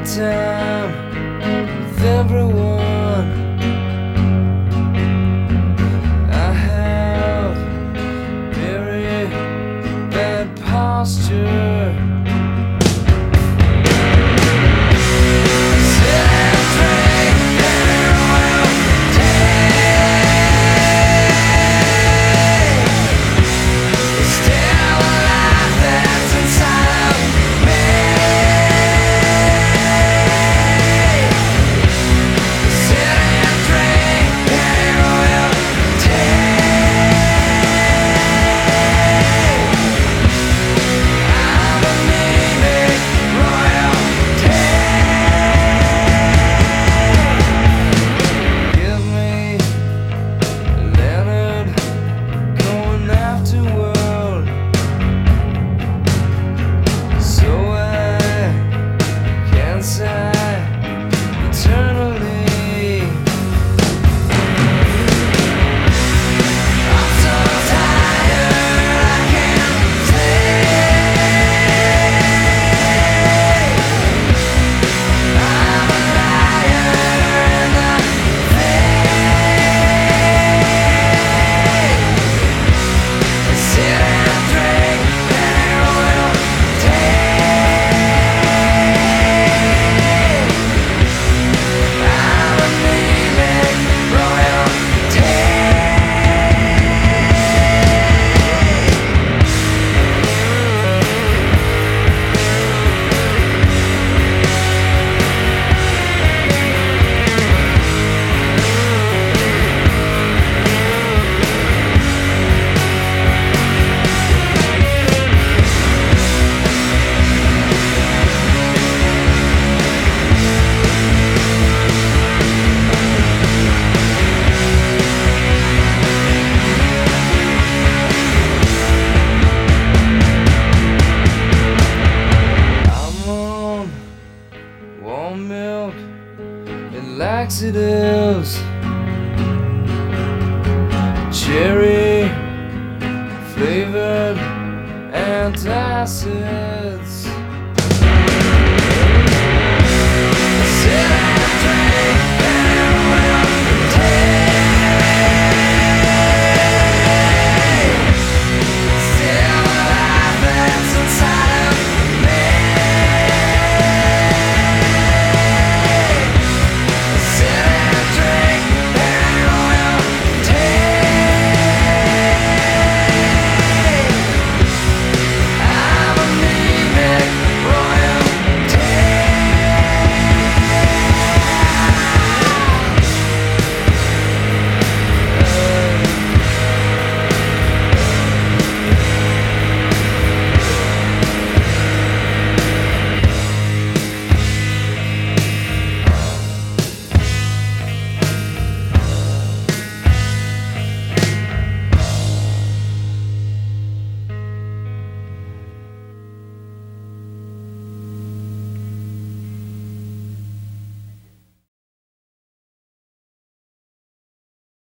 time with everyone. I have very bad posture. Sit and drink and it will take. Still alive, that's inside of me. Sit and drink and it will take. I'm anemic royalty. Give me Leonard going afterward, so I can sigh eternally. I'm so tired I can't sleep. I'm a liar in the face. Sit and drink and it will take. I'm anemic royalty. I'm on warm milk and laxatives, cherry flavored antacids.